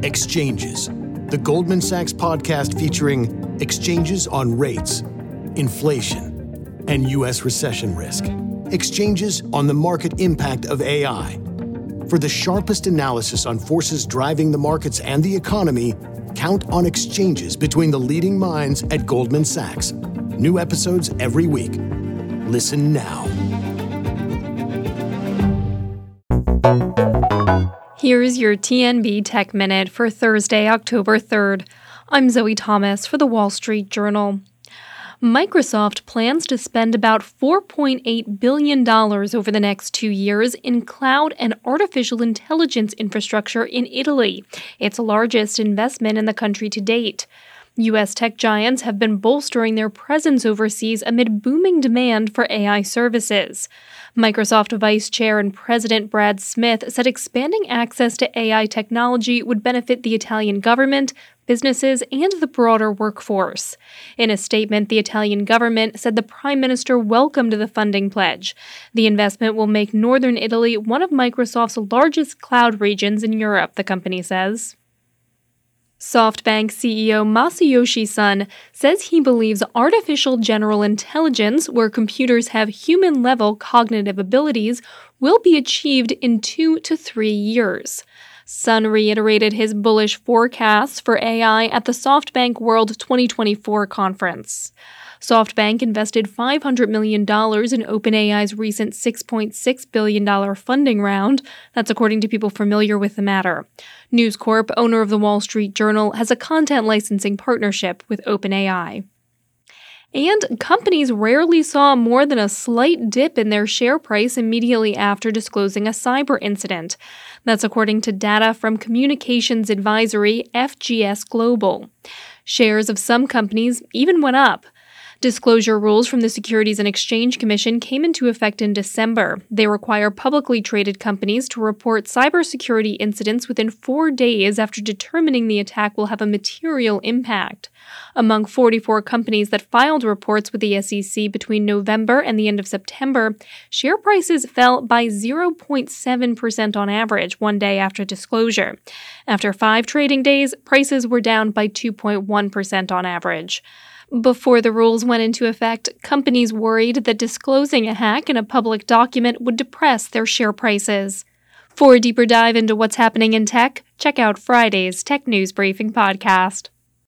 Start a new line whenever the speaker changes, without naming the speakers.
Exchanges, the Goldman Sachs podcast featuring exchanges on rates, inflation, and U.S. recession risk. Exchanges on the market impact of AI. For the sharpest analysis on forces driving the markets and the economy, count on Exchanges between the leading minds at Goldman Sachs. New episodes every week. Listen now.
Here's your TNB Tech Minute for Thursday, October 3rd. I'm Zoe Thomas for The Wall Street Journal. Microsoft plans to spend about $4.8 billion over the next 2 years in cloud and artificial intelligence infrastructure in Italy, its largest investment in the country to date. U.S. tech giants have been bolstering their presence overseas amid booming demand for AI services. Microsoft Vice Chair and President Brad Smith said expanding access to AI technology would benefit the Italian government, businesses, and the broader workforce. In a statement, the Italian government said the Prime Minister welcomed the funding pledge. The investment will make northern Italy one of Microsoft's largest cloud regions in Europe, the company says. SoftBank CEO Masayoshi Son says he believes artificial general intelligence, where computers have human-level cognitive abilities, will be achieved in 2 to 3 years. Son reiterated his bullish forecasts for AI at the SoftBank World 2024 conference. SoftBank invested $500 million in OpenAI's recent $6.6 billion funding round. That's according to people familiar with the matter. News Corp, owner of the Wall Street Journal, has a content licensing partnership with OpenAI. And companies rarely saw more than a slight dip in their share price immediately after disclosing a cyber incident. That's according to data from communications advisory FGS Global. Shares of some companies even went up. Disclosure rules from the Securities and Exchange Commission came into effect in December. They require publicly traded companies to report cybersecurity incidents within 4 days after determining the attack will have a material impact. Among 44 companies that filed reports with the SEC between November and the end of September, share prices fell by 0.7% on average 1 day after disclosure. After 5 trading days, prices were down by 2.1% on average. Before the rules went into effect, companies worried that disclosing a hack in a public document would depress their share prices. For a deeper dive into what's happening in tech, check out Friday's Tech News Briefing podcast.